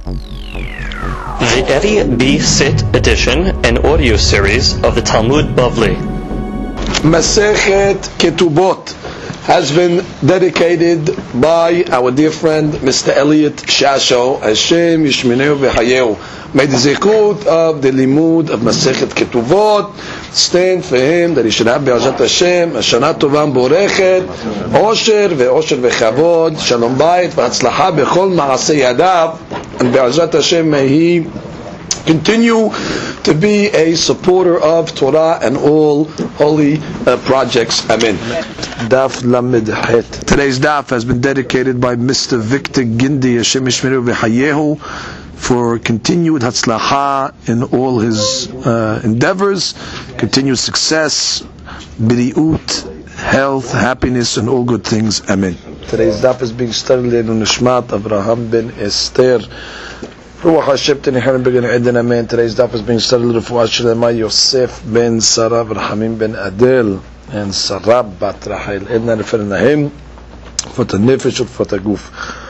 The Eddie B. Sit edition and audio series of the Talmud Bavli. Masechet Ketubot has been dedicated by our dear friend Mr. Elliot Shasho. Hashem Yishmeneu v'Hayeu. May the zikut of the limud of Masechet Ketubot stand for him, that he should have be'azat Hashem Shana Tova Borechet, Osher v'Chavod, Shalom Bayit v'Hatzlacha b'chol ma'aseh yadav, and be'azat Hashem may he continue to be a supporter of Torah and all holy projects. Amen. Daf Lamed Het. Today's daf has been dedicated by Mr. Victor Gindi, Hashem Yishmeru v'Hayehu, for continued Hatzlacha in all his endeavors, continued success, biriut, health, happiness, and all good things. Amen. Today's daf is being studied in Nishmat Avraham ben Esther. Ruach Hashem Tenichanu Began Eden. Amen. Today's daf is being studied for Shlema Yosef ben Sarah Rahamim ben Adel and Sarah bat Rahel Edna Referenahim for the Nefesh for the Guf.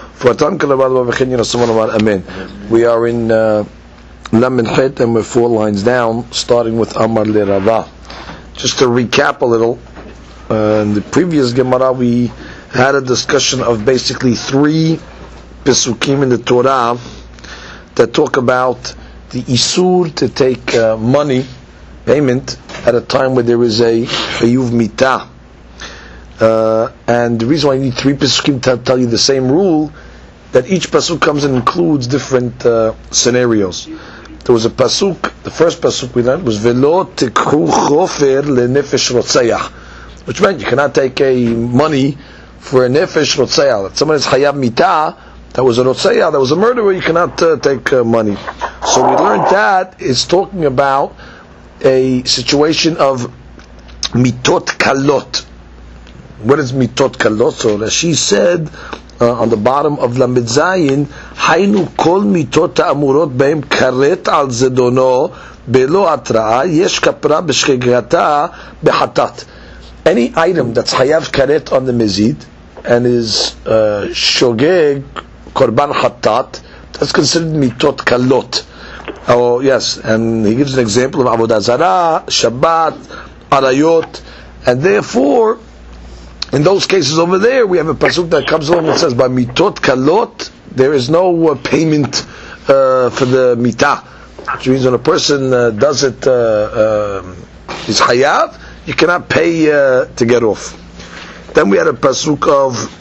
Amen. We are in Lamed Het and we're 4 lines down, starting with Amar le Rava. Just to recap a little, in the previous Gemara we had a discussion of basically 3 Pesukim in the Torah that talk about the Isur to take money, payment, at a time where there is a Chayuv Mitah. And the reason why you need 3 Pesukim to tell you the same rule, that each pasuk comes and includes different scenarios. There was a pasuk, the first pasuk we learned was Velo tikhu chofer lenefesh rotzayach, which meant you cannot take a money for a nefesh rotzayach. If someone is chayav mitah, that was a rotzayach, that was a murderer, you cannot take money. So we learned that it's talking about a situation of mitot kalot. What is mitot kalot? So Rashi said on the bottom of Lamed Zayin, Haynu kol mitot ha'amurot behem karet al zedono belo atra'a yesh kapra b'shchegata behatat. Any item that's hayav karet on the mezid and is shogeg korban hatat, that's considered mitot kalot. Oh yes, and he gives an example of avodah zarah, Shabbat, arayot, and therefore in those cases over there, we have a pasuk that comes along and says, by mitot kalot, there is no payment for the mitah. Which means when a person does it, is hayav, you cannot pay to get off. Then we had a pasuk of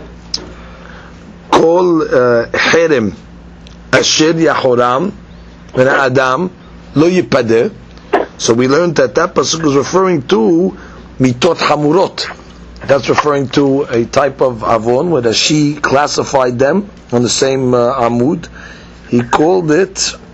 kol herem asher yahoram ben adam lo yipadeh. So we learned that pasuk is referring to mitot hamurot. That's referring to a type of avon where Rashi classified them on the same amud. He called it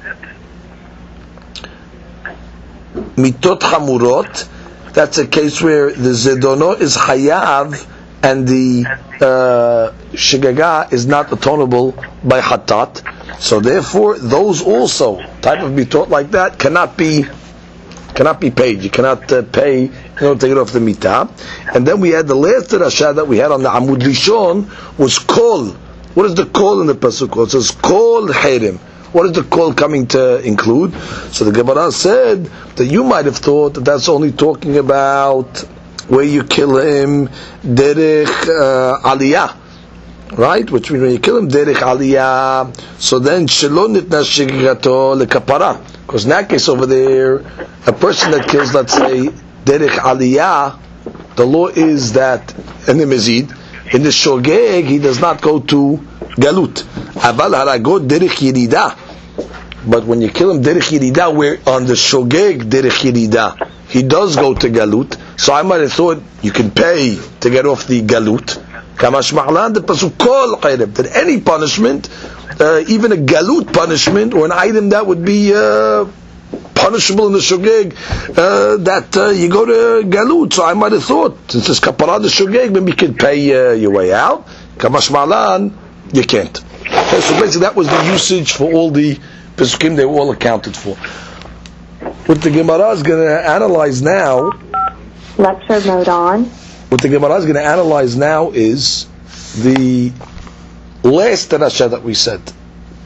mitot hamurot. That's a case where the zedono is hayav and the shigaga is not atonable by hatat. So therefore, those also type of mitot like that cannot be paid. You cannot pay in order to get off the mitah. And then we had the last rasha that we had on the Amud Rishon was kol. What is the kol in the pasuk? It says kol herem. What is the kol coming to include? So the Gemara said that you might have thought that that's only talking about where you kill him derech aliyah, right? Which means when you kill him derech aliyah, so then shelo nitna shigato lekapara. Because in that case over there, a person that kills, let's say, derech aliyah, the law is that in the mezid, in the shogeg, he does not go to galut. Aval haragot derech yirida. But when you kill him derech yirida, where on the shogeg derech yirida, he does go to galut. So I might have thought you can pay to get off the galut. Kamash ma'lan the pasuk kol qayrib, that any punishment, even a galut punishment or an item that would be punishable in the shogeg, that you go to galut. So I might have thought, since it's kapara the shogeg, maybe you can pay your way out. Kamash ma'lan, you can't. Okay, so basically that was the usage for all the pesukim, they were all accounted for. What the Gemara is going to analyze now, lecture mode on. What the Gemara is going to analyze now is the last rasha that we said. Kol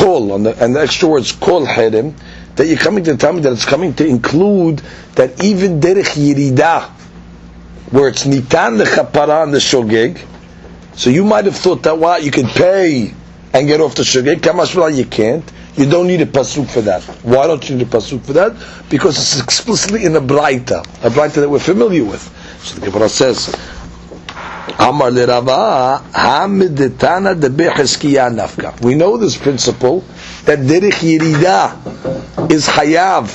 kol, and the extra words kol herem, that you're coming to tell me that it's coming to include that even derech yirida, where it's nitan lechapara on the shogeg, so you might have thought that what you could pay and get off the shogeg. Kamashvah, you can't. You don't need a pasuk for that. Why don't you need a pasuk for that? Because it's explicitly in a braita that we're familiar with. So the Gemara says, Amar le Rava, Hamidetana de Becheskiya nafka. We know this principle that derech yirida is hayav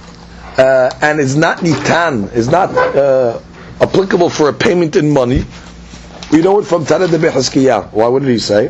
and is not nitan, is not applicable for a payment in money. We know it from Tana de Becheskiya. Why? What did he say?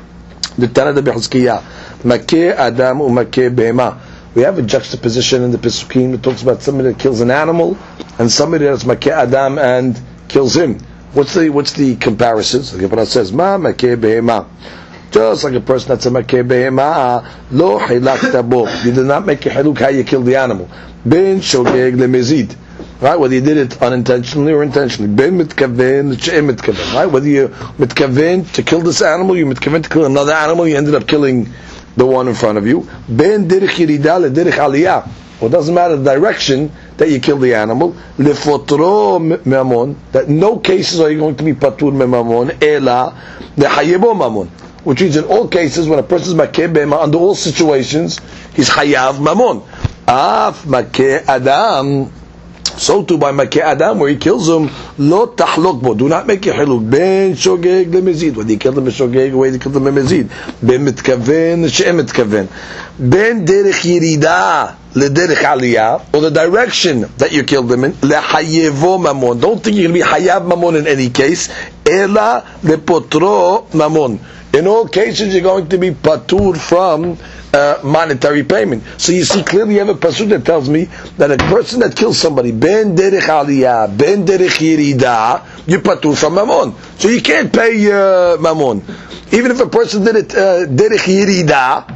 The Tana de Becheskiya, Makeh Adam u'Makeh Behema. We have a juxtaposition in the Pesukim that talks about somebody that kills an animal and somebody that's Makeh Adam and kills him. What's the comparison? So the Gemara says, Ma Makeh Behema. Just like a person that's a Makeh Behema, Lo Hilakta Bo. You did not make a hiluk how you killed the animal. Ben Shogeg Lemezid. Right? Whether you did it unintentionally or intentionally. Ben mitkaven, she'em mitkaven. Right? Whether you mitkaven to kill this animal, you mitkaven to kill another animal, you ended up killing the one in front of you. Ben derech yirida le derech aliyah. Well, it doesn't matter the direction that you kill the animal. Lefotro mamon. That in no cases are you going to be patur mamon. Ela lehayebo mamon. Which means in all cases, when a person is makeh behema, under all situations, he's hayav mamon. Af makeh adam. So too by Makeh Adam, where he kills him, lo tahlok bo. Do not make a hiluk. Ben shogeg lemezid. Whether you kill them shogeg, or whether you kill them lemezid. Ben mitkaven, she'em mitkaven. Ben derech yirida le derech aliyah, or the direction that you killed them in, lehayevo mamon. Don't think you're going to be hayav mamon in any case. Ela lepotro mamon. In all cases, you're going to be patur from monetary payment. So you see clearly you have a pasuk that tells me that a person that kills somebody, ben derech aliyah, ben derech yirida, you patur from mamon. So you can't pay mamon. Even if a person did it derech yirida,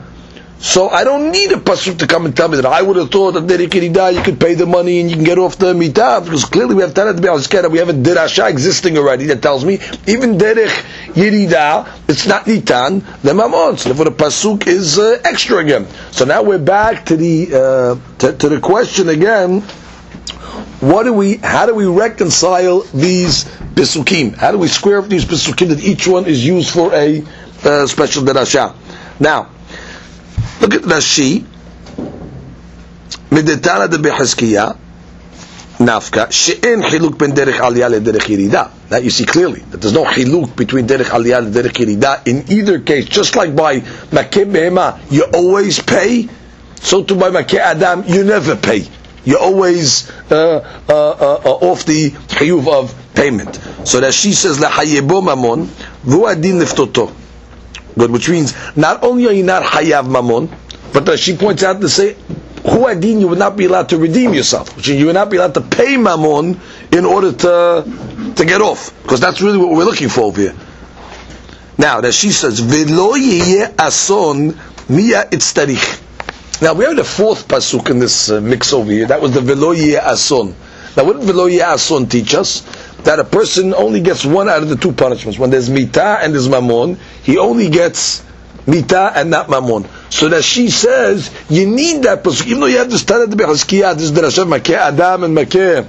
so I don't need a pasuk to come and tell me that. I would have thought that derech yirida you could pay the money and you can get off the mitah, because clearly we have Tanat Be'azkera, we have a derasha existing already that tells me even derech yirida, it's not nitan the mamon. So therefore the pasuk is extra again. So now we're back to the to the question again. How do we reconcile these pesukim? How do we square up these pesukim that each one is used for a special derasha? Now, look at Rashi. Midetana de Becheskiya nafka she'en chiluk ben derech aliyah le derech yirida. Now you see clearly that there's no chiluk between derech aliyah and derech yirida in either case. Just like by Makeh Behema, you always pay. So too by Makeh Adam, you never pay. You always off the chiyuv of payment. So that she says lahayebo mamon v'hu adin liftoto. Good, which means not only are you not hayav mamon, but she points out to say hu adin, you would not be allowed to redeem yourself, which means you would not be allowed to pay mamon in order to get off, because that's really what we're looking for over here. Now that she says v'lo yeh ason miya itztarich. Now we have the fourth pasuk in this mix over here. That was the v'lo yeh ason. Now what did v'lo yeh ason teach us? That a person only gets one out of the two punishments. When there's mitah and there's mamon, he only gets mitah and not mamon. So that she says, you need that pasuk. Even though you have this Tanat Be'azkiyah, this derasha Makeh Adam and Makeh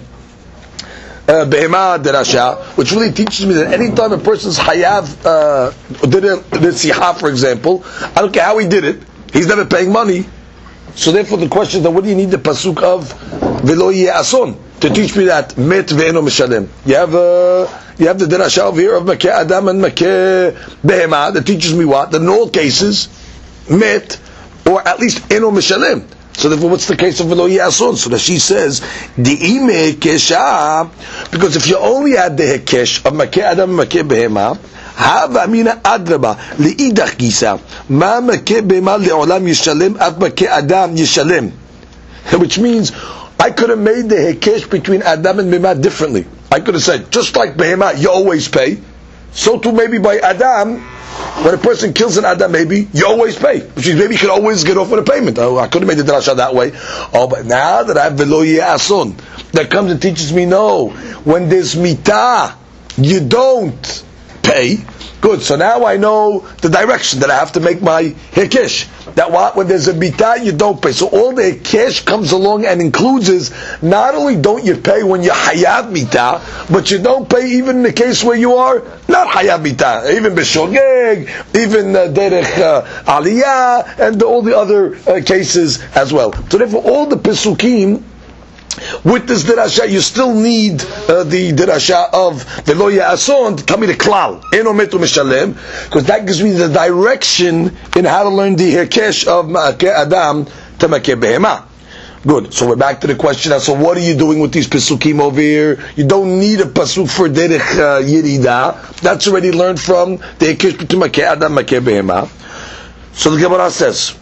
Behema derasha, which really teaches me that any time a person's hayav did a tzihah, for example, I don't care how he did it, he's never paying money. So therefore the question is that what do you need the pasuk of v'lo yeh ason to teach me that met ve'eno mishalem? You have the derasha over here of Makeh Adam and Makeh Behema that teaches me what? That in all cases met, or at least eno mishalem. So therefore what's the case of v'lo yeh ason? So that she says di'ime kesha, because if you only had the hekesh of Makeh Adam and Makeh Behema, Hava mina adraba liidach gisa ma Makeh Behema le'olam yishalem at Makeh Adam yishalem, which means I could have made the hekesh between Adam and Behema differently. I could have said, just like Behema you always pay, so too maybe by Adam, when a person kills an Adam, maybe you always pay, which means maybe you can always get off with a payment. I could have made the drasha that way. Oh, but now that I have v'lo yeh ason that comes and teaches me, no, when there's mitah you don't pay. Good, so now I know the direction that I have to make my hekesh. that when there's a mitah, you don't pay. So all the cash comes along and includes is, not only don't you pay when you hayav mitah, but you don't pay even in the case where you are not hayav mitah, even b'shogeg, even derech aliyah, and all the other cases as well. So therefore, all the pesukim, with this derasha, you still need the derasha of velo ya'ason to tell me the klal eno metu mishalem, because that gives me the direction in how to learn the hekesh of ma'akeh adam to ma'akeh behema. Good. So we're back to the question. So what are you doing with these pesukim over here? You don't need a pasuk for derech yirida. That's already learned from the hekesh between ma'akeh adam ma'akeh behema. So the Gemara says,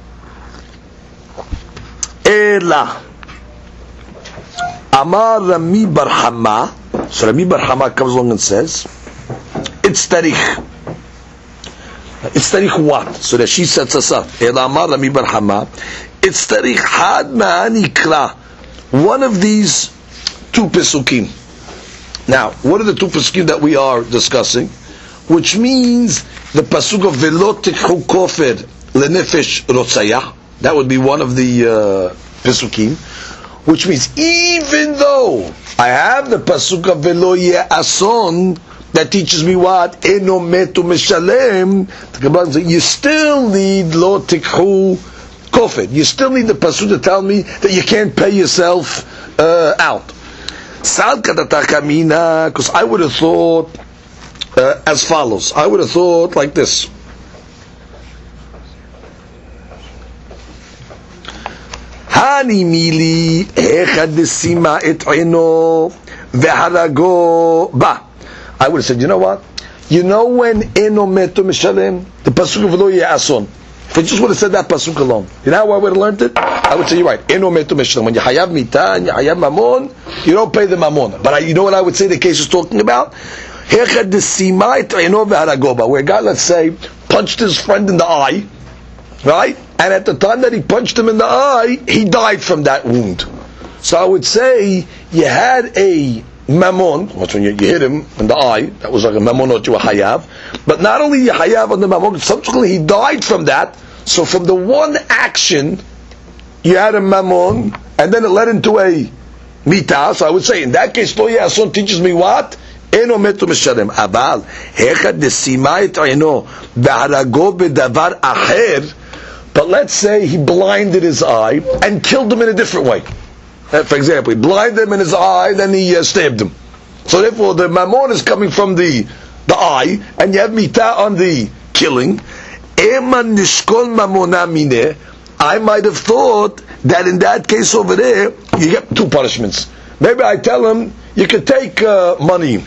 Ela Amar Rami Bar Hama. So Rami Bar Hama comes along and says, it's tarikh. It's tarikh what? So that she sets us up. Amar Rami Bar Hama. It's tarikh had ma'anikra. One of these two pesukim. Now, what are the two pesukim that we are discussing? Which means the pasuk of velo tikhu kofer lenefesh rotzayah. That would be one of the pesukim. Which means even though I have the pasuk of velo ya'ason that teaches me what? Eno metu mishalem. The Gemara says you still need lo tikhu kofed. You still need the pasuk to tell me that you can't pay yourself out. Sal kadata kamina, because I would have thought as follows. I would have thought like this. Hani mili echad desima et eno veharago ba. I would have said, you know what? You know when eno metu mishalem, the pasuk of lo ya'ason. If I just would have said that pasuk alone, you know how I would have learned it? I would say, you're right. Eno metu mishalem. When you hayav mitah and you hayav mamon, you don't pay the mamon. But you know what I would say the case is talking about? Echad desima et eno veharago ba. Where a guy, let's say, punched his friend in the eye, right? And at the time that he punched him in the eye, he died from that wound. So I would say you had a mamon, which when you hit him in the eye, that was like a mamonot you were hayav. But not only you hayav on the mamon, subsequently he died from that. So from the one action, you had a mamon, and then it led into a mitah. So I would say in that case, lo ya'ason teaches me what? Eno metu mishalem. Abal hechad desima et eno v'harago bedavar acher. But let's say he blinded his eye and killed him in a different way. For example, he blinded him in his eye, then he stabbed him. So therefore, the mamon is coming from the eye, and you have mitah on the killing. Eman nishkol mamona mineh. I might have thought that in that case over there, you get two punishments. Maybe I tell him you could take money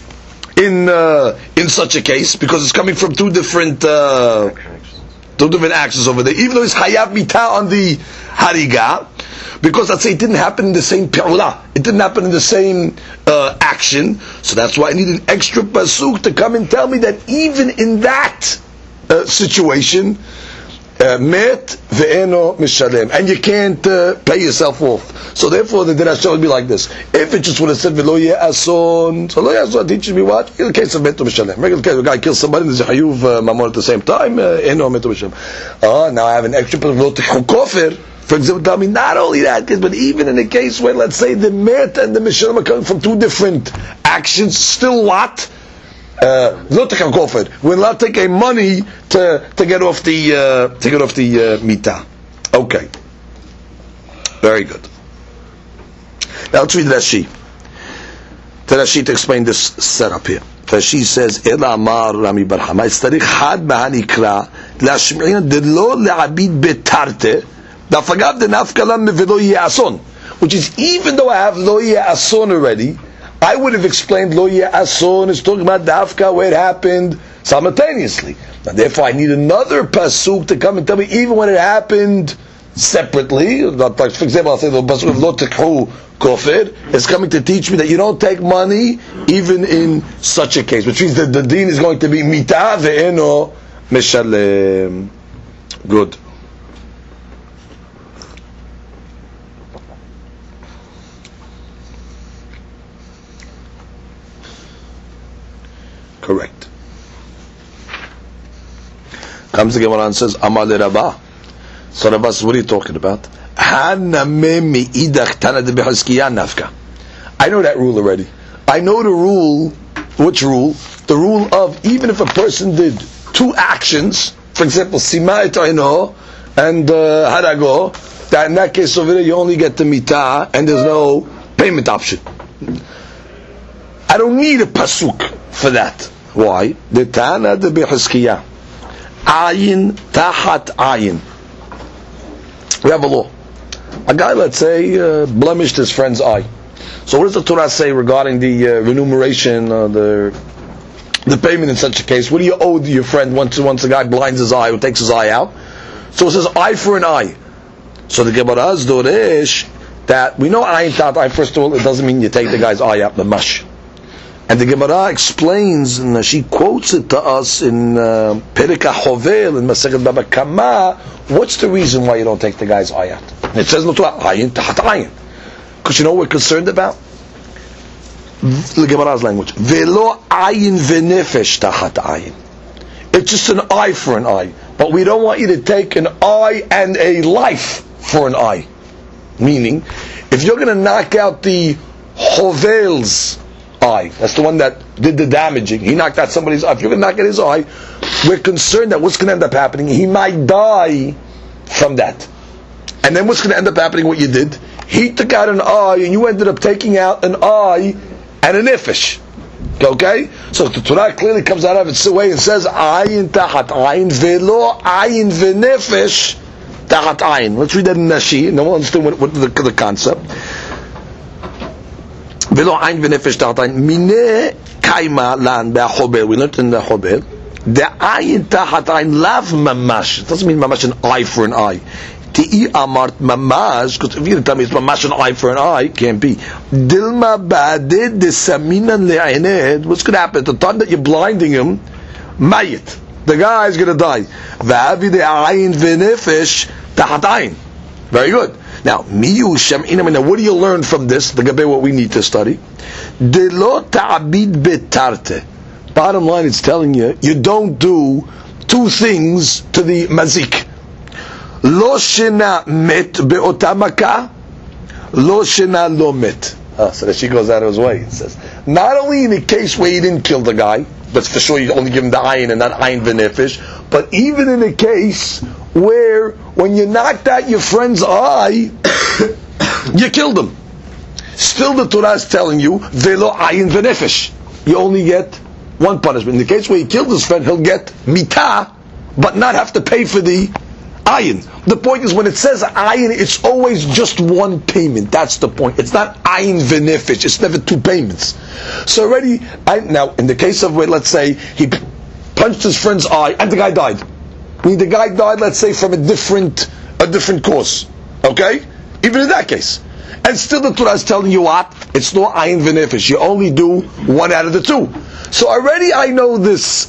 in such a case because it's coming from two different actions over there, even though it's hayav mitah on the hariga, because let's say it didn't happen in the same pi'ula, it didn't happen in the same action, so that's why I need an extra pasuk to come and tell me that even in that situation, met ve'eno mishalem, and you can't pay yourself off. So therefore the derasha would be like this. If it just would have said velo ya'ason, so lo ya'ason teaches me what? In the case of metu mishalem. Regular case, a guy kills somebody and there's a hayuv mamon at the same time, eno metu mishalem. Now I have an extra pasuk velo tikhu kofer. For example, tell me not only that case, but even in a case where let's say the met and the mishalem are coming from two different actions, still what? Not take a kofir. We're allowed to take a money to get off the mitah. Okay, very good. Now let's read Rashi. Rashi to explain this setup here. Rashi says, "Ela amar Rami Bar Hama, tzarich had ma'anikra lashmi'in delo le'abid betarte dafagav denafkalam mevelo ya'ason," which is even though I have lo ya'ason already, I would have explained lo ya'ason is talking about dafka where it happened simultaneously. Now, therefore, I need another pasuk to come and tell me even when it happened separately. Like, for example, I'll say the pasuk of lo tikhu kofir is coming to teach me that you don't take money even in such a case, which means that the deen is going to be mitah ve'eno mishalem. Good. Correct. Comes the Gemara and says, Amar le Rabba, So Rabas, what are you talking about? I know that rule already. I know the rule. Which rule? The rule of even if a person did two actions, for example, Sima et Aino and Harago, that in that case over there you only get the mitah and there's no payment option. I don't need a pasuk for that. Why? The Tana de Bechizkiya. Ayin tahat ayin. We have a law. A guy, let's say, blemished his friend's eye. So what does the Torah say regarding the remuneration, the payment in such a case? What do you owe to your friend once a guy blinds his eye or takes his eye out? So it says eye for an eye. So the Gemara is doresh that we know ayin tat eye. First of all, it doesn't mean you take the guy's eye out, the mash. And the Gemara explains, and she quotes it to us in Perika Hovel in Masechet Baba Kama. What's the reason why you don't take the guy's eye out? And it says no to ayin tahat ayin. Because you know what we're concerned about? The Gemara's language. Velo ayin v'nefesh tahat ayin. It's just an eye for an eye. But we don't want you to take an eye and a life for an eye. Meaning, if you're going to knock out the Hovel's eye, that's the one that did the damaging, he knocked out somebody's eye. If you're going to knock out his eye, we're concerned that what's going to end up happening? He might die from that. And then what's going to end up happening, what you did? He took out an eye, and you ended up taking out an eye and a nefesh. Okay? So the Torah clearly comes out of its way and says, ayin tahat ayin, velo ayin v'nefesh tahat ayin. Let's read that in Nashi. No one understood what the concept. Velo ayin v'nefesh tahat ayin. Mine kaima lan be'achobel. We learned in the Chobel. The ayin tahat ayin lav mamash. It doesn't mean mamash an eye for an eye. Ti'i amart mamash, because if you tell me it's mamash an eye for an eye, can't be. Dilma ba'adid desaminan le'ained. What's going to happen? At the time that you're blinding him, mayit. The guy is going to die. Va'avi de'ayin v'nefesh tahat ayin. Very good. Now, miyu sham'inam. Now, what do you learn from this? The gabe what we need to study. Delo ta'abid betarte. Bottom line, it's telling you, you don't do two things to the mazik. Lo shena met be'ota makah, lo shena lo met. So that she goes out of his way. It says, not only in the case where you didn't kill the guy, but for sure you only give him the ayin and not ayin v'nefesh, but even in the case where when you knocked out your friend's eye, you killed him. Still the Torah is telling you, velo ayin v'nefesh. You only get one punishment. In the case where he killed his friend, he'll get mitah, but not have to pay for the ayin. The point is when it says ayin, it's always just one payment. That's the point. It's not ayin v'nefesh. It's never two payments. So already, now in the case of where, let's say, he punched his friend's eye and the guy died. I mean, the guy died, let's say, from a different cause. Okay? Even in that case. And still the Torah is telling you what? It's no ayin v'nefesh. You only do one out of the two. So already I know this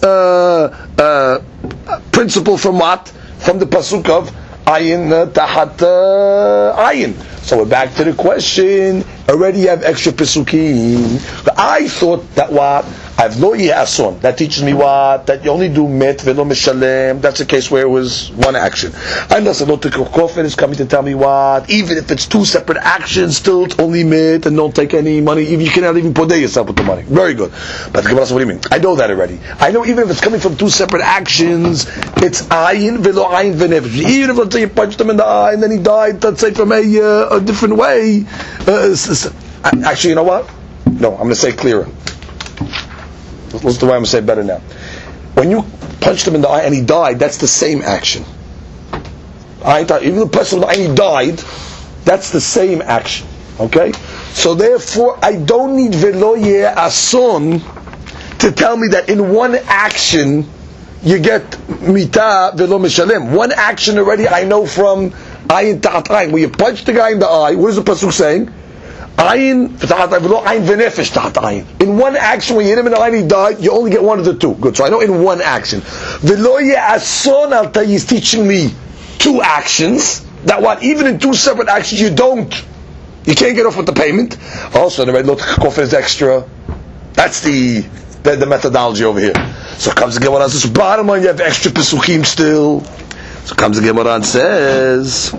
principle from what? From the pasuk of ayin tahat ayin. So we're back to the question. Already you have extra pesukim. But I thought that what? I have lo ason. That teaches me what? That you only do met velo mishalem. That's a case where it was one action. And that's not the Kofin is coming to tell me what? Even if it's two separate actions, still it's only met and don't take any money. Even you cannot even put yourself with the money. Very good. But what do you mean? I know that already. I know even if it's coming from two separate actions, it's ayin velo ayin v'nefesh. Even if let's say you punched him in the eye and then he died, let's say from a different way. Actually, you know what? No, I'm going to say it clearer. Listen to the way I'm going to say it better now. When you punched him in the eye and he died, that's the same action. Even the person and he died, that's the same action. Okay? So therefore, I don't need velo ason to tell me that in one action you get mitah velo mishalem. One action already I know from ayin ta'at ayin. When you punch the guy in the eye, what is the pasuk saying? Ayin v'nefesh tahat ayin. In one action, when you hit him in the eye and he died, you only get one of the two. Good. So I know in one action. V'lo ason al ta'i is teaching me two actions. That what? Even in two separate actions, you can't get off with the payment. Also, the red lot kofir is extra. That's the methodology over here. So it comes again. What else? Bottom line, you have extra pesukim still. So comes the Gemara and says,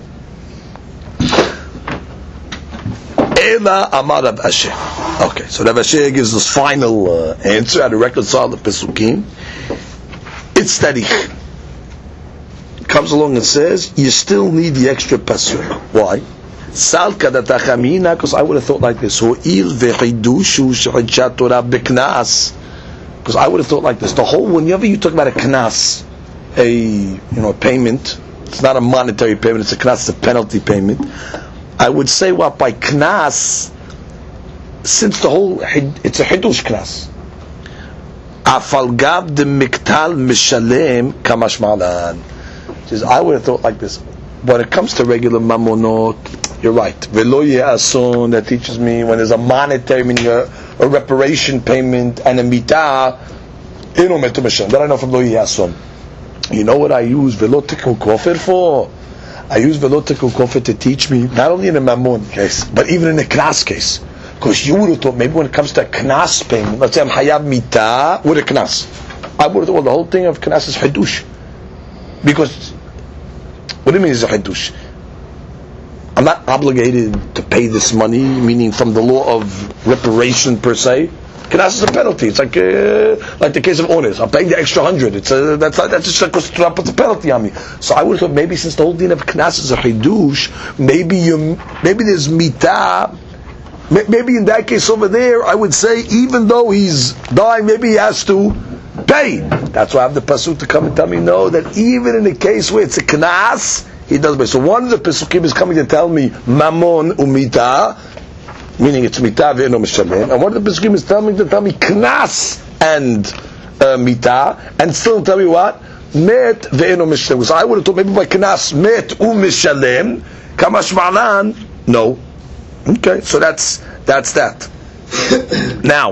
Ela Amar Rav Asher. Okay, so Rav Asher gives this final answer how to reconcile the Pesukim. It's Tarikh. Comes along and says, you still need the extra Pasuk. Why? Salka datachamina, because I would have thought like this. Because I would have thought like this. The whole, whenever you talk about a knas, a payment, it's not a monetary payment, it's a knas, it's a penalty payment. I would say what by knas, since the whole, it's a hidush knas. Afalgav de miktal mishalem kamash malan. I would have thought like this. When it comes to regular mamonot, you're right. Velo ye'ason, that teaches me when there's a monetary, meaning a reparation payment and a mitah, eno metu mishalem. That I know from lo ye'ason. You know what I use velo tikun kofir for? I use velo tikun kofir to teach me not only in a mamon case, but even in a knas case. Because you would have thought maybe when it comes to a knas payment, let's say I'm hayab mitah with a knas, I would have thought, well, the whole thing of knas is hidush. Because what do you mean is a hidush? I'm not obligated to pay this money, meaning from the law of reparation per se. Knas is a penalty. It's like the case of owners. I'm paying the extra 100. That's just a penalty on me. So I would have thought maybe since the whole din of knas is a hidush, maybe there's mitah. Maybe in that case over there, I would say even though he's dying, maybe he has to pay. That's why I have the pasuk to come and tell me no, that even in a case where it's a knas, he does pay. So one of the pasukim is coming to tell me mamon umita, meaning it's mitah ve'eno mishalem, and one of the pasukim is telling me knas and mitah, and still tell me what met ve'eno mishalem. So I would have thought maybe by knas met umishalem kamash ma'lan. No. Okay, so that's that. Now,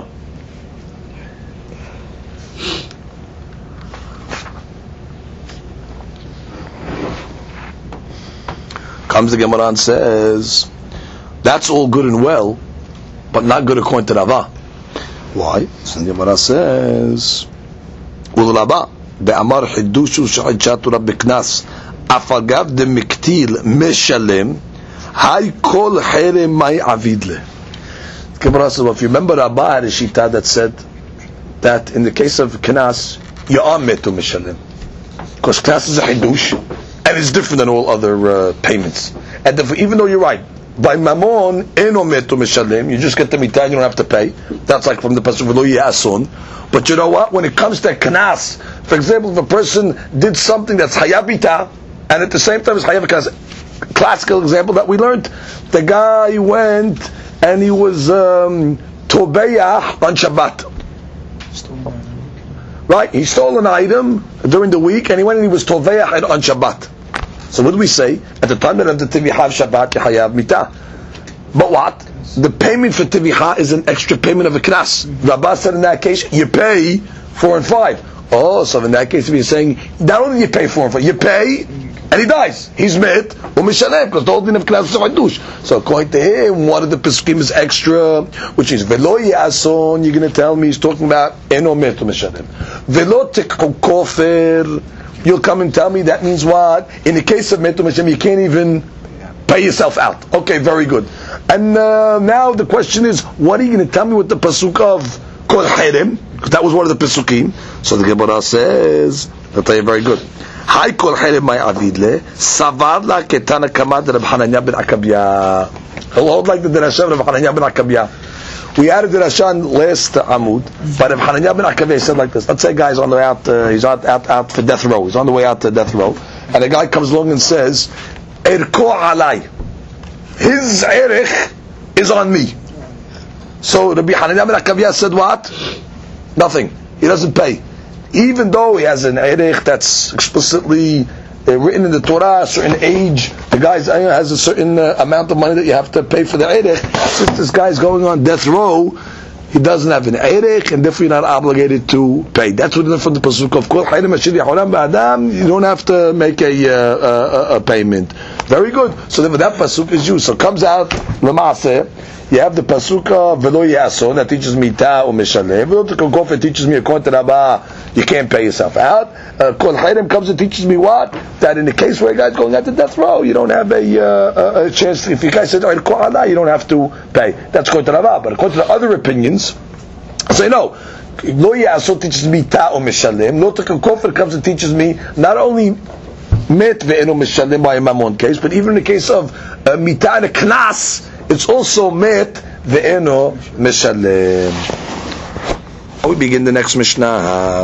comes the Gemara and says, that's all good and well, but not good according to Rava. Why? So the Gemara says, Rava be'amar hidushu she'idshatu rabbi knas afagav de miktil meshalem hay kol herem may avidle. The Gemara says, well, if you remember Rabba had a shita that said that in the case of knas, you are metu meshalem. Because knas is a hidush, and it's different than all other payments. And therefore, even though you're right, by mamon eno metu meshalem, you just get the mitah, you don't have to pay. That's like from the pasuk v'lo ye'ason. But you know what? When it comes to knas, for example, if a person did something that's hayab mitah, and at the same time it's hayab knas, classical example that we learned, the guy went and he was tobeach on Shabbat. Right, he stole an item during the week, and he went and he was toveach on Shabbat. So what do we say? At the time that of the tivihah of Shabbat, you hayav mitah. But what? The payment for tivihah is an extra payment of a knas. Rabbah said in that case, you pay 4 and 5. Oh, so in that case, we're saying, not only you pay 4 and 5, you pay, and he dies. He's met, u'mishalem, because the whole thing of knas is a hadush. So according to him, one of the pesukim is extra, which is velo ye'ason. You're going to tell me he's talking about eno met u'mishalem. Velo tikhu kofir. You'll come and tell me that means what? In the case of met u'mishalem, you can't even pay yourself out. Okay, very good. And now the question is, what are you going to tell me with the pasuk of kol herem? Because that was one of the pesukim. So the Gemara says, I'll tell you very good. Hay kol herem may avidle savar la ketana kamad Reb Hananya ben Akabya. He'll hold like the Drasha of Reb Hananya ben Akabya. We added the Drasha last Amud, but Reb Hananya ben Akabya said like this. Let's say a guy's on the way out, he's out for death row. He's on the way out to death row, and a guy comes along and says, "Erko alai." His erech is on me. So Rabbi Hananya ben Akabya said what? Nothing. He doesn't pay. Even though he has an erech that's explicitly written in the Torah, a certain age, the guy has a certain amount of money that you have to pay for the erech. Since this guy's going on death row, he doesn't have an erech, and therefore you're not obligated to pay. That's what we learn from the pasuk of Kol Hayrim Asher Yahoram Ba'adam. You don't have to make a payment. Very good. So therefore that pasuk is used. So it comes out L'maaseh. You have the pasuk of Velo Ye'ason that teaches me Ta or Meshaleh. Velo Tikun Kofir teaches me according to Rabbah you can't pay yourself out. Kol Chayrim comes and teaches me what? That in the case where a guy's going out to death row, you don't have a chance. If a guy says, you don't have to pay. That's according to Rava. But according to the other opinions, I say no. Lo Ya'asot teaches me ta'o mishalem. Lo Kofar comes and teaches me not only met ve'eno mishalem by a mamon case, but even in the case of mita and a knas, it's also met ve'eno mishalem. We begin the next Mishnah.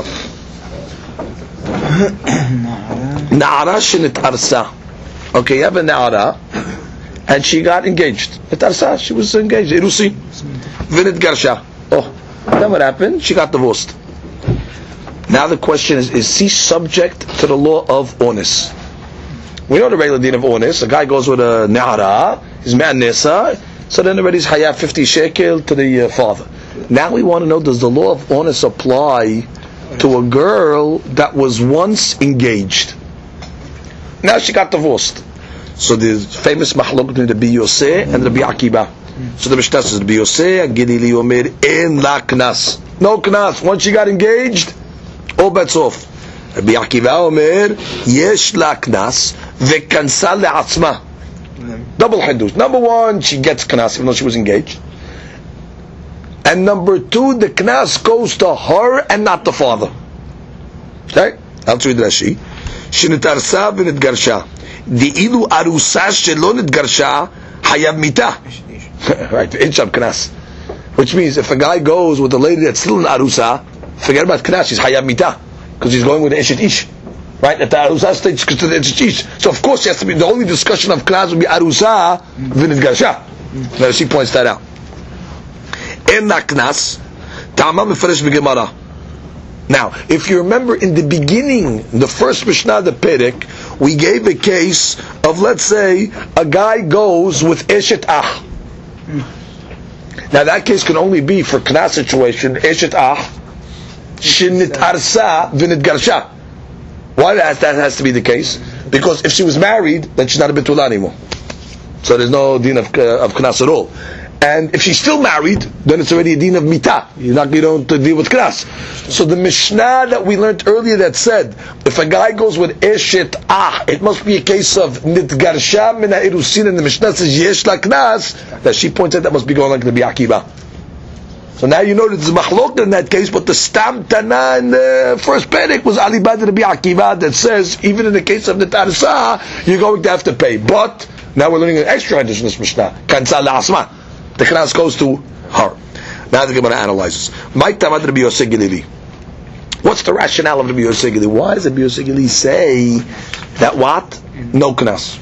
Na'ara shenit arsa. Okay, you have a na'ara, and she got engaged. It arsa, she was engaged. Irusi. Vinit garsha. Oh, then what happened? She got divorced. Now the question is she subject to the law of onis? We know the regular deen of onis. A guy goes with a na'ara, he's ma'anisa, so then already he's hayab 50 shekel to the father. Now we want to know, does the law of onis apply to a girl that was once engaged? Now she got divorced. So the famous mahlok between the Rabbi Yosef and the Rabbi Akiva. So the Mishnah says, Rabbi Yosef, Gidili Omer, en la knas. No knas. Once she got engaged, all bets off. Rabbi Akiva Omer, yesh la knas, vekansa le'atzma. Double hadush. Number one, she gets knas even though she was engaged. And number two, the knas goes to her and not the father. Okay? Let's read Rashi. Shenit v'nit garsha. Di'ilu arusa shelo nit garsha hayab mita. Right, inshab knas. Which means if a guy goes with a lady that's still in arusa, forget about knas, she's hayab mita. Because he's going with the eshet ish. Right? At the arusa stage, because to the eshet ish. So of course, he has to be, the only discussion of knas will be arusa v'nit garsha. Now she points that out. Now, if you remember in the beginning, the first Mishnah, the Perek, we gave a case of, let's say, a guy goes with Eshet Ah. Now that case can only be for Knas situation, Eshet Ah, Shinit Arsa, Vinit Garsha. Why that has to be the case? Because if she was married, then she's not a Betula anymore. So there's no din of Knas at all. And if she's still married, then it's already a din of mita. You don't deal with knas. So the Mishnah that we learned earlier that said, if a guy goes with eshet ah, it must be a case of nitgarsha min ha'erusin, and the Mishnah says yesh la knas, that she points out that must be going like the Rabbi Akiva. So now you know that there's a machlok in that case, but the stam tana in the first perek was alibad Rabbi Akiva that says even in the case of nitarsa, you're going to have to pay. But now we're learning an extra hadith in this Mishnah. Kansa la'asma. The knas goes to her. Now the Gemara analyzes. What's the rationale of Rabbi Yosef Gili? Why does Rabbi Yosef Gili say that what? No knas.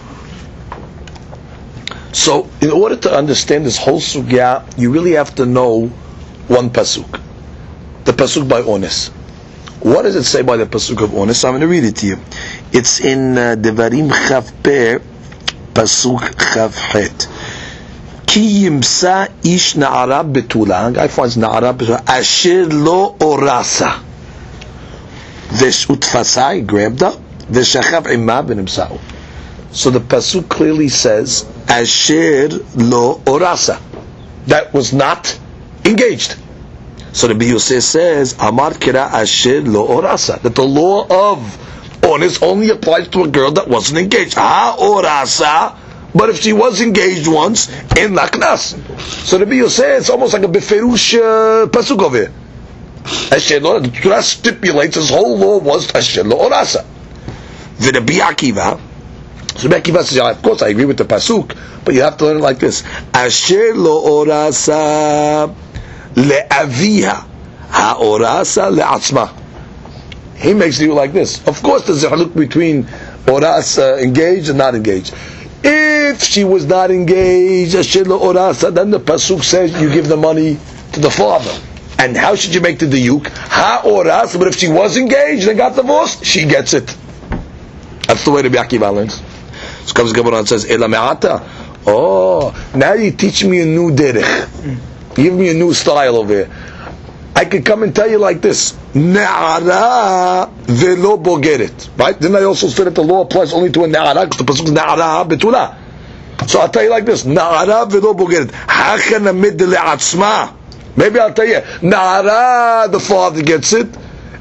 So, in order to understand this whole sugya, you really have to know one pasuk. The pasuk by Onis. What does it say by the pasuk of Onis? I'm going to read it to you. It's in Devarim Chav Peh, pasuk Chav Het. Ki yimsa ish na'ara betula. Guy finds na'ara betula. Asher lo orasa. Veshutfasa, he grabbed her. Veshachav imma v'nimsa'u. So the pasuk clearly says, Asher lo orasa. That was not engaged. So the Rabbi Yosef says, Amar kira asher lo orasa. That the law of onis only applies to a girl that wasn't engaged. Ha orasa. But if she was engaged once, in la knas. So the Rabbi Yosef, it's almost like a beferush pasuk over here. Asher lo, the Torah stipulates his whole law was asher lo orasa. The Rabbi Akiva, so Rabbi Akiva says, of course I agree with the pasuk, but you have to learn it like this. Asher lo orasa le'aviha, ha orasa le'atzma. He makes it like this. Of course there's a haluk between oras engaged and not engaged. If she was not engaged, asher lo orasa, then the pasuk says you give the money to the father. And how should you make the diyuk? Ha orasa, but if she was engaged and got divorced, she gets it. That's the way Rabbi Akiva learns. So comes the Gemara and says, Ela me'ata. Oh, now you teach me a new derech. Give me a new style over here. I could come and tell you like this. Na'ara velo bogeret. Right? Didn't I also say that the law applies only to a na'ara? Because the pasuk is na'ara betula. So I'll tell you like this. Na'ara velo bogeret. Hachan amid le'atzma. Maybe I'll tell you. Na'ara, the father gets it.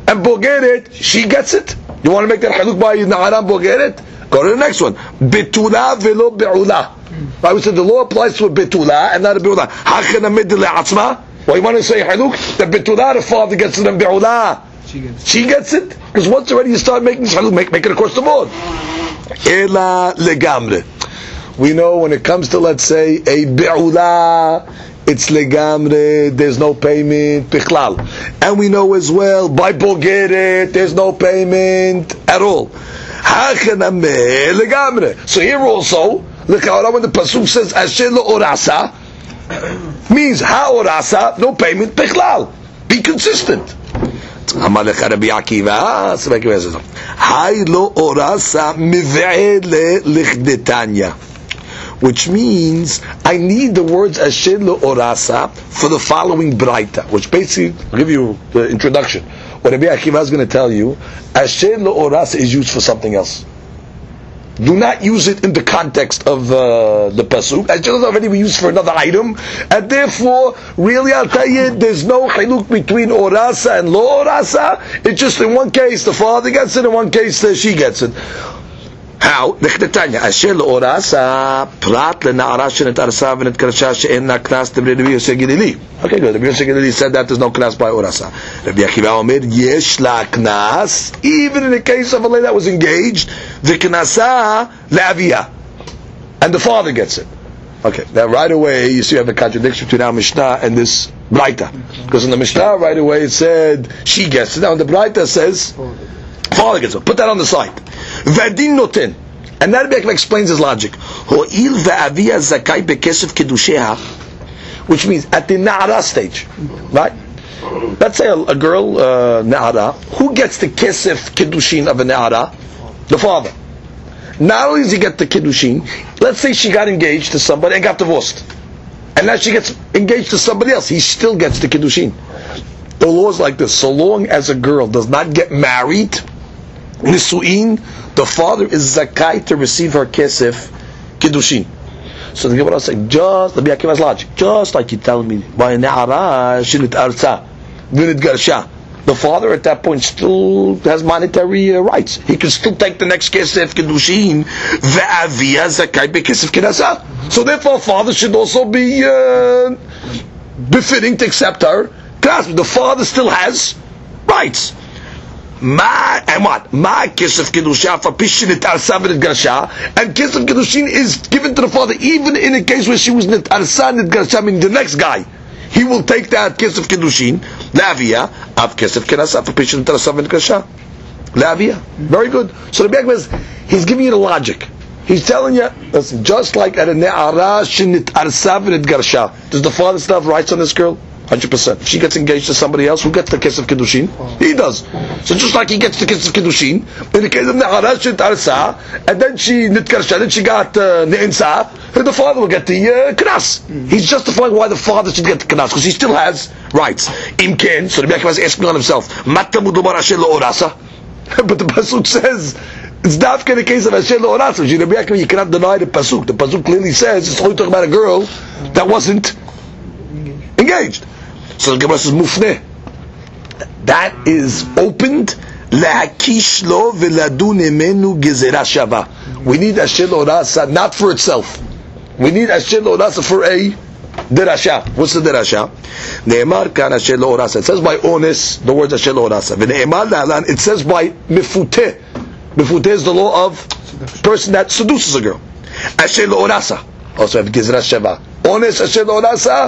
and bogeret, she gets it. You want to make that haluk by na'ara bogeret? Go to the next one. Betula velo be'ula. I would say the law applies to a betula and not a be'ula. Hachana midle atzma. Well, you want to say haluk? The betula, the father gets it, and be'ula, she gets it. Because once already you start making haluk, make it across the board. Ela legamre. We know when it comes to, let's say, a be'ula, it's legamre, there's no payment, bichlal. And we know as well, by bogeret, there's no payment at all. Hachanameh legamre. So here also, look how when the pasuk says, asher lo orasa, means ha-orasa, no payment, bichlal. Be consistent. Amalek Rabbi Akiva, hay lo orasa mive'ele lichdetanya. Which means I need the words asher lo orasa for the following braita, which basically, I'll give you the introduction. What Rabbi Akiva is going to tell you, asher lo orasa is used for something else. Do not use it in the context of the pasuk. Asher lo already be used for another item, and therefore, really, I'll tell you, there's no chiluk between orasa and lo orasa. It's just in one case the father gets it, in one case she gets it. How? Lechdetanya. Asher le'orasa prat le'na'ara shenet'arsa v'netkarsha she'enna knas t'bnei Rabbi Yosef Gilili. Okay, good. Rabbi Yosef Gilili said that there's no knas by orasa. Rabbi Akiva Omer, yesh la knas, even in the case of a lady that was engaged, v'knasa le'aviyah. And the father gets it. Okay, now right away you see you have a contradiction between our Mishnah and this Braita. Because in the Mishnah right away it said she gets it. Now the Braita says father gets it. Put that on the side. Vadin noten, and that explains his logic. Ho'il ve'aviyah zakai bekesef kedusheha, which means at the na'ara stage, right? Let's say a girl na'ara, who gets the kesef kedushin of a na'ara? The father. Not only does he get the kedushin, let's say she got engaged to somebody and got divorced, and now she gets engaged to somebody else. He still gets the kedushin. The law is like this: so long as a girl does not get married, nisu'in, the father is zakai to receive her kesef kiddushin. So the Gemara says, just Rabbi Akiva's logic, just like you tell me, by na'ara shinit arsa v'nit garsha, the father at that point still has monetary rights. He can still take the next kesef kiddushin ve'aviyah zakai bekesef kinasa. So therefore, father should also be befitting to accept her. The father still has rights. Ma and what? Ma kesef kedusha for pishin it arsa v'nit garsha, and kesef kedushin is given to the father even in a case where she was nit arsa nit garsha, meaning the next guy, he will take that kesef kedushin lavia av kesef kenasa for pishin it arsa v'nit garsha lavia. Very good. So the Bible is he's giving you the logic. He's telling you, listen, just like at a ne'ara shinit arsa v'nit garsha, does the father still have rights on this girl? 100%. If she gets engaged to somebody else, who gets the kiss of Kiddushin? He does. So just like he gets the kiss of Kiddushin, in the case of Na'ara, she Arsa, and then she Nitkarsha, then she got Ne'insa, the father will get the Knas. He's justifying why the father should get the Knas, because he still has rights. Imken, so the Rebbe is asking on himself, Matamud Omar Asher Lo Orasa? But the Pasuk says, it's not in the case of Asher Lo Orasa. You cannot deny the Pasuk. The Pasuk clearly says, it's only talking about a girl that wasn't engaged. So the Gemara says mufne. That is opened la'akish lo v'ladun emenu gezerah shava. We need asher orasa not for itself. We need asher orasa for a derasha. What's the derasha? Ne'emar kan asher orasa. It says by ones the words asher orasa. V'ne'emar la'alan it says by mifuteh. Mifuteh is the law of person that seduces a girl. Asher orasa. Also have gezerah shava. Ones asher orasa.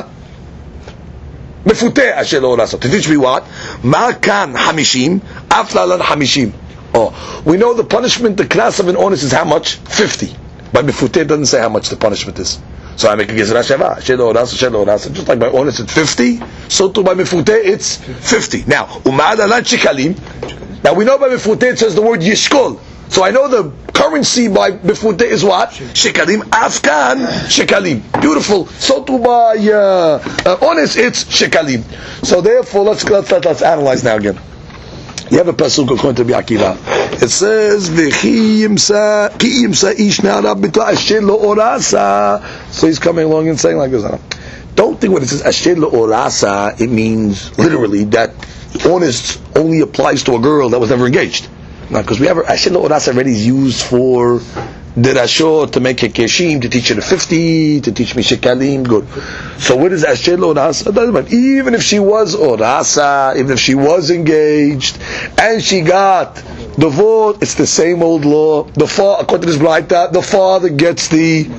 Mefuteh asher lo orasa. To teach me what? Ma kan hamishim, aflalan hamishim. Oh, we know the punishment, the class of an honest is how much? 50. By mefuteh it doesn't say how much the punishment is. So I make a gezerah shava. Asher lo orasa, asher lo orasa. Just like by honest it's 50, so too by mefuteh it's 50. Now, uma'adalan shekalim. Now we know by mefuteh it says the word yishkol. So I know the currency by Bifuteh is what? Shekalim. Afkan Shekalim. Beautiful. So too by honest it's Shekalim. So therefore let's analyze now again. You have a pasuk according to Rabbi Akiva. It says V'chi yimsa ish na'ara b'to asher lo orasa. So he's coming along and saying like this. Don't think when it says asher lo orasa it means literally that honest only applies to a girl that was never engaged. Now, because we have Asher L'Orasa already is used for Derashot, to make a Keshim, to teach her the 50, to teach me Shekalim, good. So what is Asher L'Orasa? Even if she was Orasa, even if she was engaged, and she got divorced, it's the same old law. The father, according to this Braita, the father gets the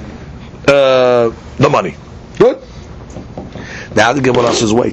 money. Good? Now the Gemara says, wait.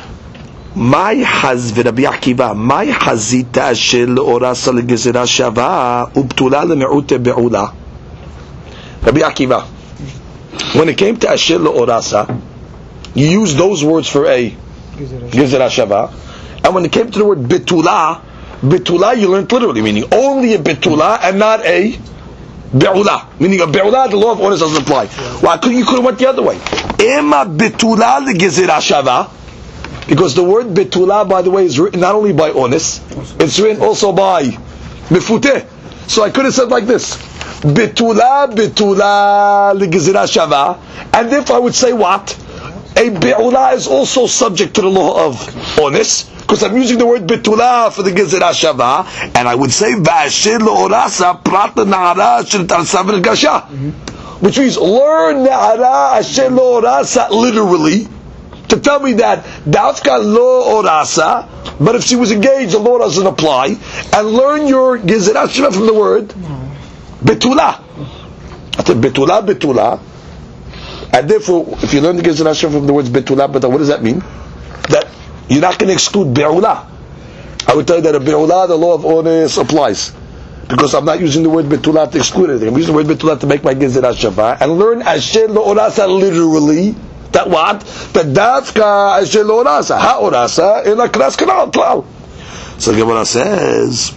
My husband, Rabbi Akiva, my hazita shel orasa legezera shava ubtula lemi'ute be'ula. Rabbi Akiva, when it came to Asher L'Orasa, you used those words for a gezera shava, and when it came to the word betula you learned literally, meaning only a betula and not a be'ula, meaning a be'ula, the law of honest doesn't apply. Why couldn't you could have went the other way? Ema betula legezera shava. Because the word betula, by the way, is written not only by onis, it's written also by mifuteh. So I could have said like this: betula legezira shava, and if I would say what? A be'ula is also subject to the law of onis, because I'm using the word betula for the gezira shava, and I would say v'asher l'orasa prat na'ara shel tarsa v'gasha, which means learn na'ara asher l'orasa literally, to tell me that dafka lo orasa, but if she was engaged, the law doesn't apply, and learn your gezerah shava from the word betula. I said betula, and therefore, if you learn the gezerah shava from the words betula, but what does that mean? That you're not going to exclude be'ula. I would tell you that a be'ula, the law of ones applies, because I'm not using the word betula to exclude anything. I'm using the word betula to make my gezerah shava, and learn asher lo orasa literally. That what? That dafka asher lo orasa. Ha orasa ila kras kanal klal. So the Gemara says,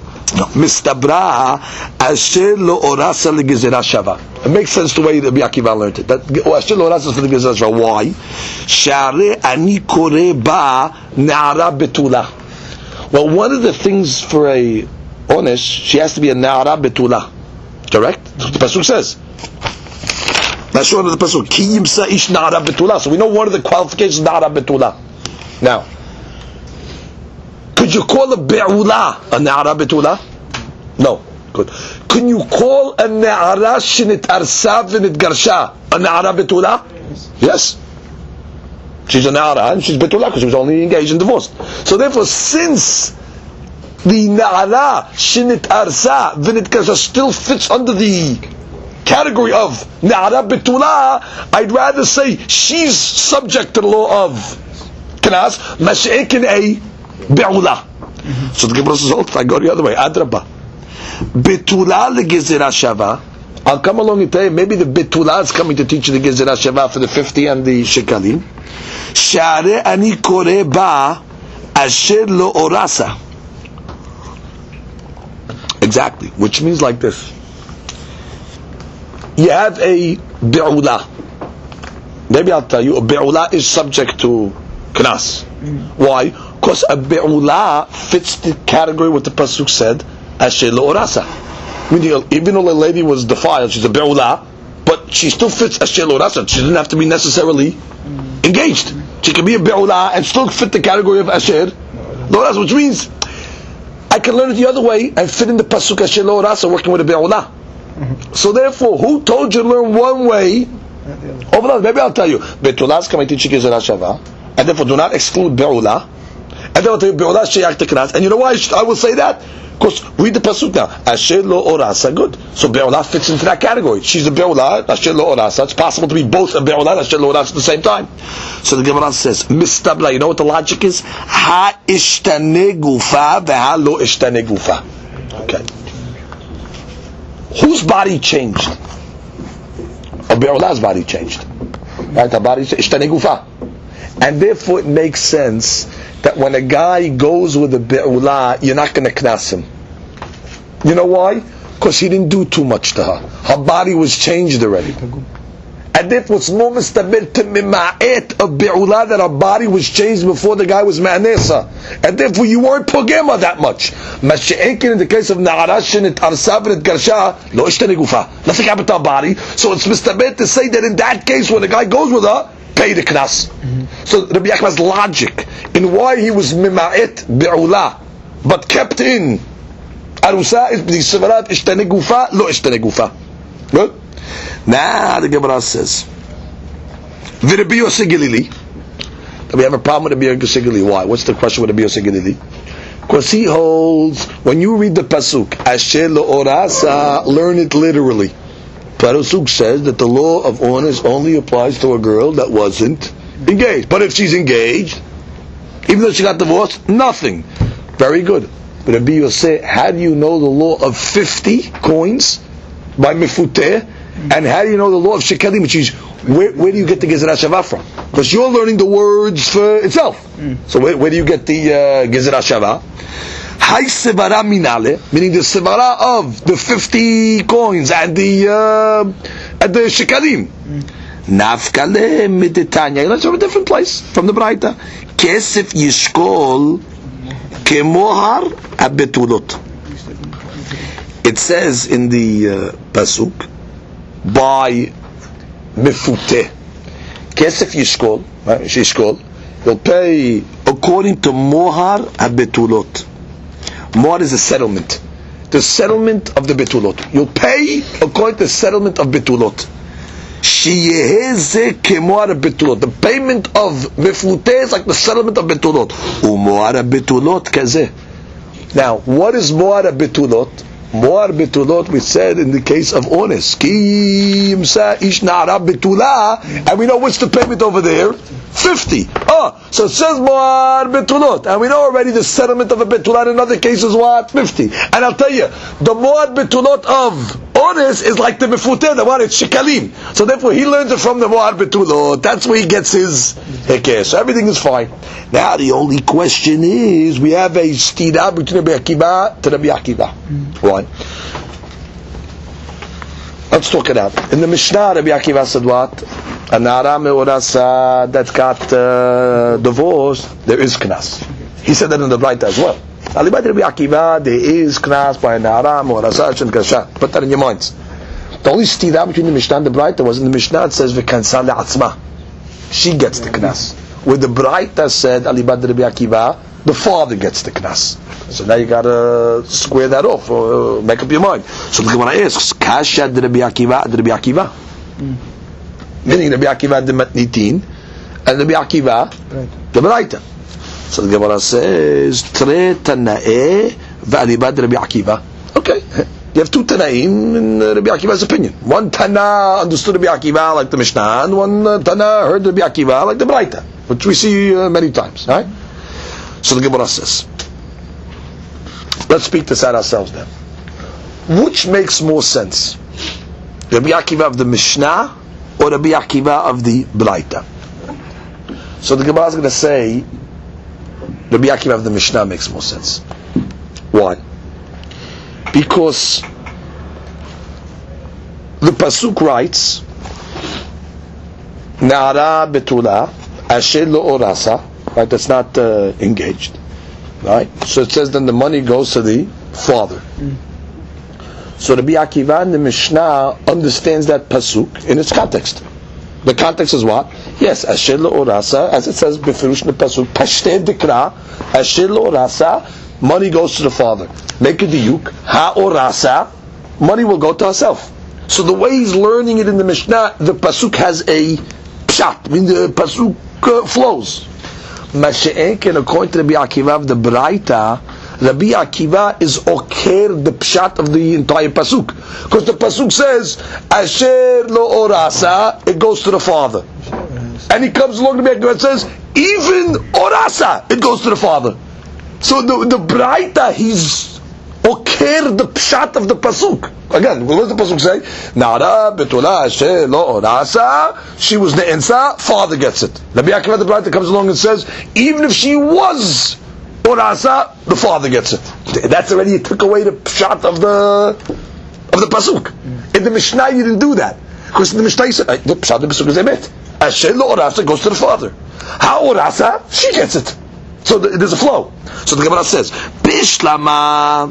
mistabra asher lo orasa legezera shava. It makes sense the way Rabbi Akiva learned it. That asher lo orasa is for the gezera shava. Why? Share ani kore ba na'ara betula. Well, one of the things for a onesh, she has to be a na'ara betula. Correct? That's what the pasuk says. That's one of the pasuk. Ki yimsa ish na'ara betula. So we know one of the qualifications is na'ara betula. Now, could you call a be'ula a na'ara betula? No. Good. Can you call a na'ara shenit arsa v'nit garsha a na'ara betula? Yes. She's a na'ara and she's betula because she was only engaged and divorced. So therefore, since the na'ara shenit arsa v'nit garsha still fits under the category of na'ara betula, I'd rather say she's subject to the law of knas, mashe'ekin a be'ula. So the Gemara says, I go the other way, adraba. Betula legezera shava. I'll come along and tell you, maybe the betula is coming to teach you the gezera shava for the 50 and the shekalim. Share ani kore ba asher lo orasa. Exactly, which means like this. You have a be'ula. Maybe I'll tell you, a be'ula is subject to knas. Why? Because a be'ula fits the category what the pasuk said, asher lo orasa. Meaning, even though the lady was defiled, she's a be'ula, but she still fits asher lo orasa. She doesn't have to be necessarily engaged. She can be a be'ula and still fit the category of asher lo orasa, which means I can learn it the other way and fit in the pasuk asher lo orasa working with a be'ula. So therefore, who told you to learn one way over the other? Maybe I'll tell you, betula is coming to teach you gezerah shava, and therefore do not exclude be'ula, and then I'll tell you be'ula she'yak teknas. And you know why I will say that? Because read the pasuk now. Asher lo orasa, good. So be'ula fits into that category. She's a be'ula, asher lo orasa. It's possible to be both a be'ula and asher lo orasa at the same time. So the Gemara says, mistabla. You know what the logic is? Ha ishtane gufa ve'ha lo ishtane gufa. Okay. Whose body changed? A be'ula's body changed. Right? The body changed. Ishtane gufa. And therefore it makes sense that when a guy goes with a be'ula, you're not going to knas him. You know why? Because he didn't do too much to her. Her body was changed already. And therefore it's more mistabir to mima'et a be'ula that her body was changed before the guy was ma'anesa. And therefore you weren't pogema that much. Mashe'ekin in the case of na'ara shenit arsa v'nit garsha, lo ishtane gufa. Nothing happened to her body. So it's mistabir to say that in that case when the guy goes with her, pay the knas. So Rabbi Akiva's logic in why he was mima'et be'ula but kept in arusa is b'sevarat ishtane gufa, lo ishtane gufa. Good? Now the Gemara says, V'Rabbi Yosef Galili. We have a problem with Rabbi Yosef Galili. Why? What's the question with Rabbi Yosef Galili? Because he holds, when you read the pasuk, Asher Lo'orasa, learn it literally. Pasuk says that the law of honors only applies to a girl that wasn't engaged. But if she's engaged, even though she got divorced, nothing. Very good. But Rabbi Yosef, how do you know the law of 50 coins by mefuteh? And how do you know the law of shekalim, which is where do you get the Gezerah Shavah from? Because you're learning the words for itself. So where do you get the Gezerah Shavah? Hai sevara minale, meaning the sevara of the 50 coins and the shekalim. Nafkale medetanya. You learn from a different place, from the Braita. Kesef yishkol kemohar abetulot. It says in the pasuk, by mefuteh. Kesef yishkol, right? Shishkol, you'll pay according to mohar habetulot. Mohar is a settlement. The settlement of the betulot. You'll pay according to the settlement of betulot. Sheyeheze kemohar habetulot. The payment of mefuteh is like the settlement of betulot. Umohar habetulot kazeh. Now, what is mohar habetulot? Mohar betulot, we said in the case of ones. Ki yimsa ish na'ara betula, and we know what's the payment over there? 50. So it says mohar betulot, and we know already the settlement of a betula in other cases what? 50. And I'll tell you, the mohar betulot of ones is like the mefuteh, the one it's shekalim. So therefore he learns it from the mohar betulot. That's where he gets his hekeh. So everything is fine. Now the only question is, we have a stira between Rabbi Akiva to Rabbi Akiva. Why? Let's talk it out. In the Mishnah, Rabbi Akiva said what? A nara me'orasa that got divorced, there is knas. He said that in the Braita as well. Alibad Rabbi Akiva, there is knas by a nara me'orasa shen kasha. Put that in your minds. The only stira between the Mishnah and the Braita was in the Mishnah, it says v'kansa le'atzma. She gets the knas. Where the Braita said, Alibad Rabbi Akiva, the father gets the knas. So now you gotta square that off, or make up your mind. So the Gemara asks, Kasha de Rabbi Akiva, meaning Rabbi Akiva the matnitin, and Rabbi Akiva the Braita. So the Gemara says, Tre Tanae v'Alibad Rabbi Akiva. Okay, you have two Tanaim in Rabbi Akiva's opinion. One Tana understood Rabbi Akiva like the Mishnah, and one Tana heard Rabbi Akiva like the Braita, which we see many times. Right? So the Gemara says, let's speak this out ourselves then. Which makes more sense? Rabbi Akiva of the Mishnah or Rabbi Akiva of the Braita? So the Gemara is going to say Rabbi Akiva of the Mishnah makes more sense. Why? Because the pasuk writes, Na'ara betula asher lo orasa, right? That's not engaged, right? So it says then the money goes to the father. So Rabbi Akiva in the Mishnah understands that pasuk in its context. The context is what? Yes, asher lo orasa, as it says befirush in the pasuk, pashte dikra, asher lo orasa, money goes to the father. Make a diuk, ha orasa, money will go to herself. So the way he's learning it in the Mishnah, the pasuk has a pshat, I mean the pasuk flows. Mashe'en, according to Rabbi Akiva of the Braita, Rabbi Akiva is oker the pshat of the entire pasuk, because the pasuk says asher lo orasa, it goes to the father, and he comes along to Rabbi Akiva and says even orasa, it goes to the father. So the Braita, he's oker the pshat of the pasuk. Again, what does the pasuk say? Nara betula asher lo orasa, she was ne'ensa, father gets it. Rabbi Akiva the Braita comes along and says even if she was orasa, the father gets it. That's already, you took away the pshat of the pasuk. In the Mishnah you didn't do that, because in the Mishnah you said the pshat of the pasuk is emet. Asher lo orasa goes to the father. Ha orasa, she gets it. So there's a flow. So the Gemara says, Bishlama.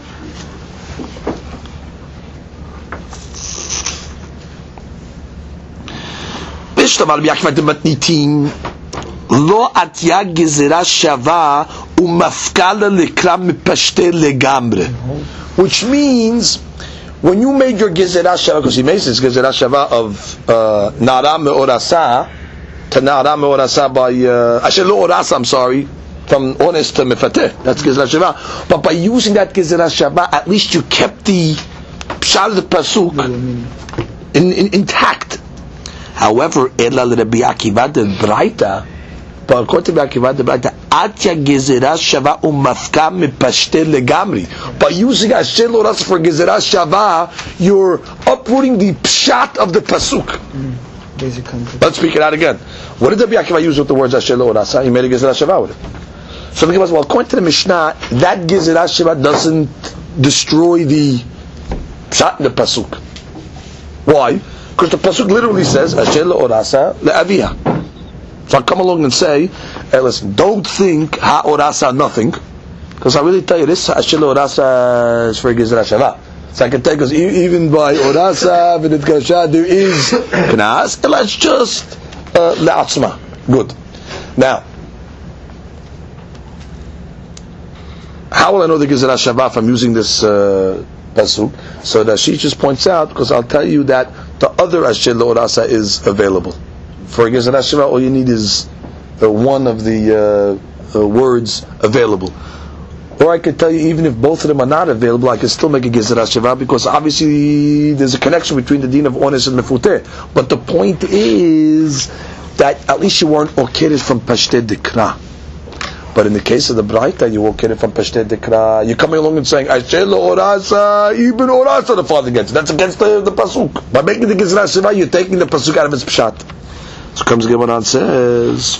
Bishlama Rabbi Akiva the matnitin lo atya gezerah shava umafkala lekra mipashte legamre. Which means, when you made your gezerah shava, because he makes this gezerah shava of nara me'orasa to nara me'orasa by asher lo orasa, I'm sorry, from honest to mefateh. That's gezerah shava. But by using that gezerah shava, at least you kept the pshat of the pasuk intact. However, ela Rabbi Akiva de Braita, but according to Rabbi Akiva de Braita, atya gezerah shava umafka mipashte legamri. By using asher lo orasa for gezerah shava, you're uprooting the pshat of the pasuk. Let's speak it out again. What did Rabbi Akiva use with the words asher lo orasa? He made a gezerah shava with it. So the Gemara says, well, according to the Mishnah, that gezerah shava doesn't destroy the pshat in the pasuk. Why? Because the pasuk literally says asher le'orasa le'aviha. So I'll come along and say, hey, listen, don't think ha'orasa nothing, because I really tell you this asher le'orasa is for gezerah shava. So I can tell you, because even by orasa v'nit kasha there is knas, and let's just le'atzma. Good. Now, how will I know the gezerah shava if I'm using this pasuk? So that she just points out, because I'll tell you that the other asher le'orasa is available. For gezerah shava, all you need is one of the words available. Or I could tell you, even if both of them are not available, I can still make a gezerah shava, because obviously there's a connection between the din of ones and mefuteh. But the point is that at least you weren't okeret from pashte dikra. But in the case of the Braita, you won't get it from Pashte Dikra. You're coming along and saying, Asher le'orasa, even orasa the father gets. That's against the pasuk. By making the gezerah shava, you're taking the pasuk out of its pshat. So comes the Gemara and says,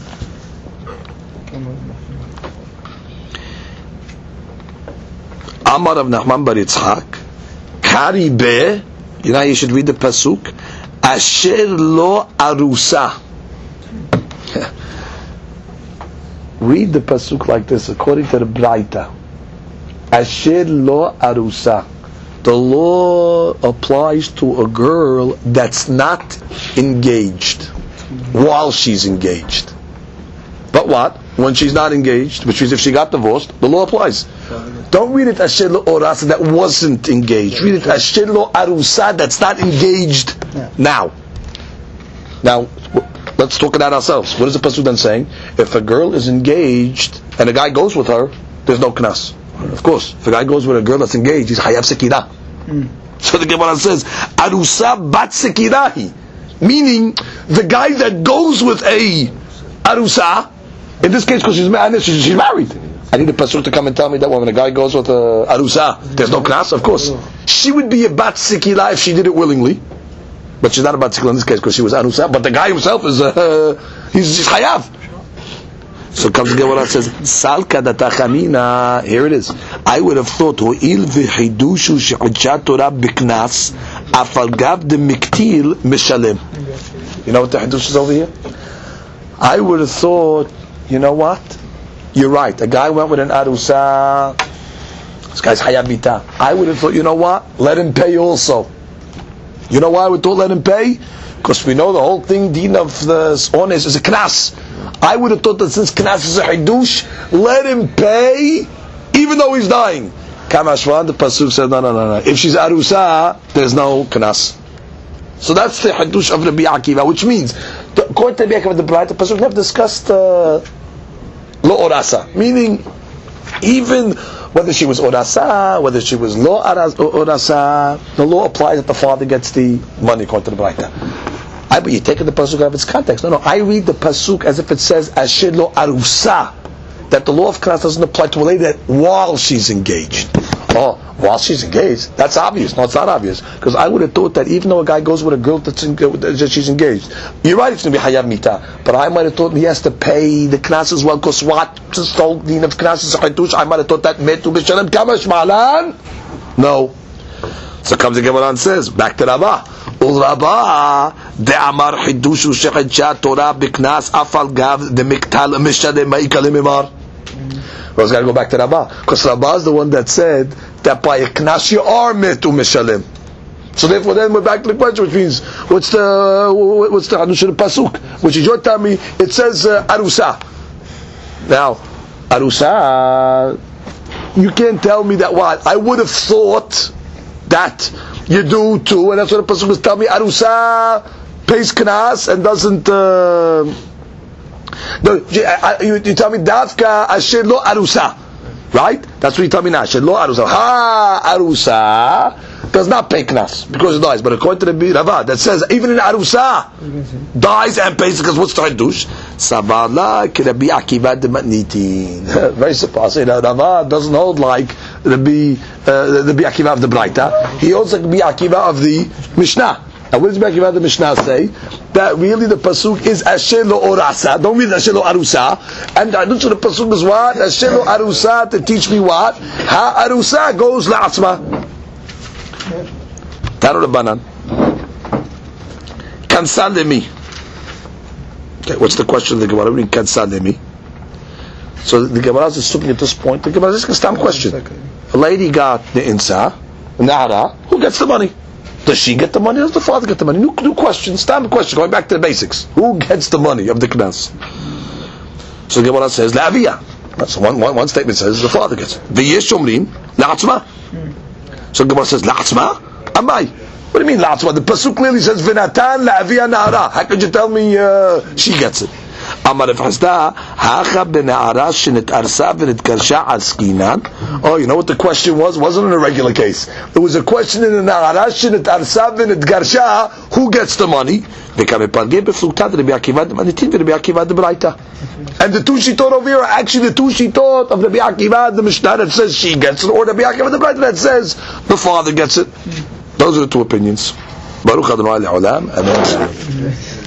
Amar of Nachman bar Yitzchak, Karibe, you know how you should read the pasuk, Asher lo arusa. Read the pasuk like this, according to the Braita. Asher lo arusa. The law applies to a girl that's not engaged while she's engaged. But what? When she's not engaged, which means if she got divorced, the law applies. Don't read it asher lo orasa that wasn't engaged. Read it asher lo arusa that's not engaged now. Now, let's talk it out ourselves. What is the pasuk then saying? If a girl is engaged and a guy goes with her, there's no knas. Of course, if a guy goes with a girl that's engaged, he's hayav sekirah. So the Gemara says, arusa bat sekirahi, meaning the guy that goes with a arusa, in this case because she's married. I need a pasuk to come and tell me that when a guy goes with a arusa, there's no knas. Of course, she would be a bat sekirah if she did it willingly. But she's not about to in this case because she was arusa. But the guy himself is he's hayav. So comes the Gemara and says, Salka datachamina. Here it is. I would have thought ho'il v'hidushu she'udsha Torah b'knas afal gav de miktil mishalem. You know what the hidush is over here? I would have thought, you know what? You're right. A guy went with an arusa. This guy's hayav mita. I would have thought, you know what? Let him pay also. You know why we don't let him pay? Because we know the whole thing, din of the ones is a knas. I would have thought that since knas is a hidush, let him pay, even though he's dying. Kamashvan, the pasuk said, no. If she's arusa, there's no knas. So that's the hidush of Rabbi Akiva, which means, according to Rabbi Akiva, the Braita, the pasuk never discussed lo orasa, meaning even whether she was orasa, whether she was lo orasa, the law applies that the father gets the money according to the Braita. But you're taking the pasuk out of its context. No, I read the pasuk as if it says asher lo arusa, that the law of knas doesn't apply to a lady that while she's engaged. Oh, while she's engaged, that's obvious. No, it's not obvious, because I would have thought that even though a guy goes with a girl that she's engaged, you're right, it's going to be hayav mita. But I might have thought he has to pay the knas as well, because what? Just the whole din of knas is haitush. I might have thought that metu b'shalem kamash malan. No. So comes the Gemara and says, back to Rabbah. Rabbah de amar hidushu shechadcha Torah b'knas afal gav de miktal mishadem ma'ikalim imar. I was going to go back to Rabbah, because Rabbah is the one that said that by a knas you are metu mishalem. So therefore, then we're back to the question, which means what's the hadush of the pasuk? Which is, you're telling me it says arusa. Now, arusa, you can't tell me that. What I would have thought that you do too, and that's what the pasuk is telling me. Arusa pays knas and doesn't. You tell me dafka asher lo arusa, right? That's what you tell me now. Asher lo arusa. Ha arusa does not pay knas because it dies. But according to the Rava, that says even in arusa dies and pays, because what's the hadush? Savala Rabbi Akiva de Matnitin. Very surprised. Rava doesn't hold like Rabbi Akiva of the Braita. He holds like Rabbi Akiva of the Mishnah. Now, what does Rabbi Akiva of the Mishnah say? That really the pasuk is Asher lo orasa. Don't read Asher lo arusa. And I look to the pasuk is what? Asher lo arusa to teach me what? Ha arusa goes la'atzma. Taru Rabbanan. Kansan lemi. Okay, what's the question of the Gemara? We Kansan lemi. So the Gemara is assuming at this point. The Gemara is asking a stam question. A lady got the insa, na'ara. Who gets the money? Does she get the money? Does the father get the money? New question, stam question, going back to the basics. Who gets the money of the knas? So the Gemara says, la'aviyah. So one statement says the father gets it. V'yesh omrim la'atzma. So the Gemara says, la'atzma? Amai. What do you mean la'atzma? The pasuk clearly says, v'natan la'aviyah na'ara. How could you tell me she gets it? Amar Efazda, hacha bena'ara shenet'arsa v'netkarsha al skinan. Oh, you know what the question was? It wasn't in a regular case. There was a question in the na'ara shenet'arsa v'netkarsha, who gets the money? And the two shitot over here are actually the two shitot of Rabbi Akiva, the Mishnah that says she gets it, or Rabbi Akiva, the Braita that says the father gets it. Those are the two opinions. Baruch Adonai le'olam. Amen.